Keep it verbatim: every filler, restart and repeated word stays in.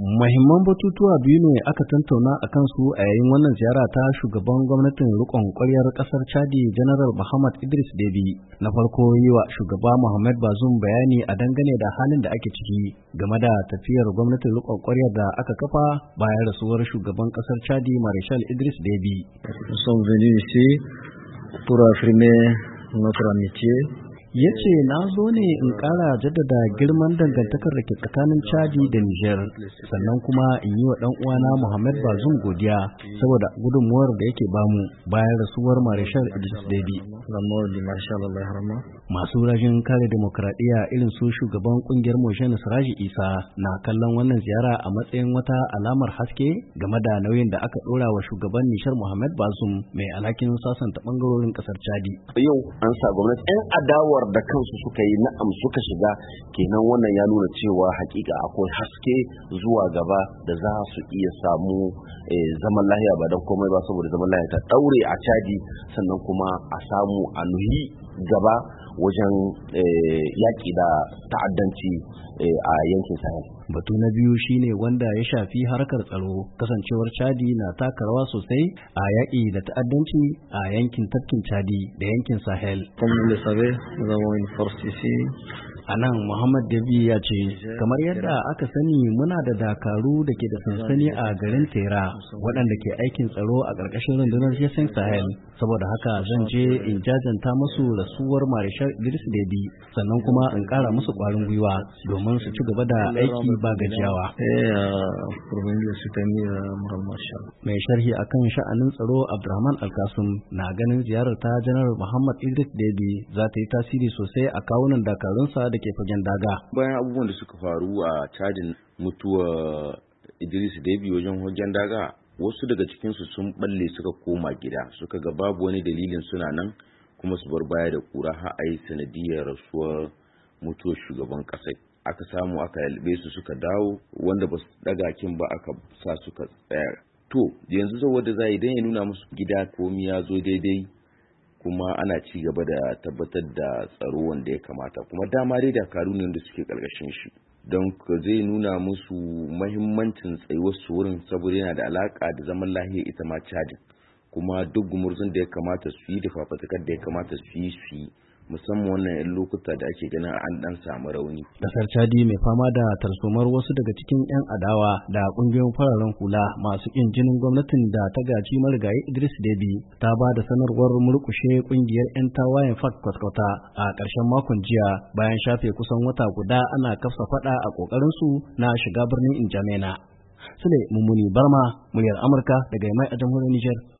Muhimman batutuwa biyu ne aka tantauna a kansu a yayin wannan ziyara ta shugaban gwamnatin rikon ƙwaryar ƙasar Chadi Janaral Muhammad Idris Deby. Na farko yi wa shugaba Mohamed Bazoum bayani a dangane da halin da ake ciki game da tafiyar gwamnatin rikon ƙwaryar da aka kafa bayan rasuwar shugaban ƙasar Chadi Marshal Idris Deby. Nous sommes venus ici pour affirmer notre amitié. Ya ce na zo ne in ƙara jaddada girman dangantakar da ke tsakanin Chadi da Niger, sannan kuma in yi wa ɗan uwana Mohamed Bazoum godiya saboda gudunmuwar da yake bamu bayan rasuwar Marshal Idris Deby. Masu rajin kare demokradiyya irin su shugaban kungiyar Moshene Siraji Isa na kallon wannan ziyara a matsayin wata alamar haske game da nauyin da aka ɗora wa shugaban Niger Mohamed Bazoum mai alhakin sasanta ɓangarorin ƙasar Chadi. Yau an sa gwamnati 'yan adawa da kansu suka yi na'am suka shiga, kenan wannan ya nuna cewa hakika akwai haske zuwa gaba da za su iya samu zaman lahiya, ba don komai ba saboda zaman lahiya ta daure a Chadi, sannan kuma a samu a nuhi gaba wajen yaƙi da ta'addanci a yankin Sahel. Batu na biyu shine wanda ya shafi harkar tsaro, kasancewar Chadi na taka rawa sosai a yaƙi da ta'addanci a yankin tafkin Chadi da yankin Sahel. A nan Muhammad Deby ya ce, kamar yadda aka sani muna da dakaru da ke da sansani a garin Tera waɗanda ke aikin tsaro a ƙarƙashin rundunar Jason Sahel, saboda haka zan je in jajanta musu rasuwar Marshal Idris Deby, sannan kuma in ƙara musu ƙwarin gwiwa domin su ci gaba da aiki ba gajiyawa. Mai sharhi akan sha'anin tsaro Abdurrahman Alkasum na ganin ziyarar ta Janar Muhammad Idris Deby za ta yi tasiri sosai a kawunan dakarunsa da ke fagen daga. Bayan abubuwan da suka faru a Chadin, mutuwa Idris Deby wajen fagen daga, wasu daga cikinsu sun balle suka koma gida, suka ga babu wani dalilin suna nan kuma su bar baya da kura har a yi sanadiyar rasuwar mutuwar shugaban ƙasai. Aka samu aka yalbe su suka dawo, wanda ba su daga kin ba aka sa suka tsaya. To yanzu saboda za a yi don ya nuna musu gida komi ya zo daidai, kuma ana ci gaba da tabbatar da tsaro wanda ya kamata, kuma dama dai dakaru ne da suke karkashin shi, don zai nuna musu mahimmancin tsayuwar su wurin saboda yana da alaka da zaman lahiya ita ma Chadin, kuma duk gumurzun da ya kamata su yi da fafatakar da ya kamata su yi su yi, musamman wannan 'yan lokuta da ake ganin an dan samu rauni. Kasar Chadi mai fama da tarzomar wasu daga cikin 'yan adawa da kungiyoyin fararen hula masu kin jinin gwamnatin da ta gaji marigayi Idris Deby ta ba da sanarwar murkushe kungiyar 'yan tawayen F A C kwatkwata a ƙarshen makon jiya bayan shafe kusan wata guda ana kafsa fada a ƙoƙarin su na shiga birnin Injamena. Sule Mummuni Barma, muryar Amurka daga Yamai a jamhuriyar Niger.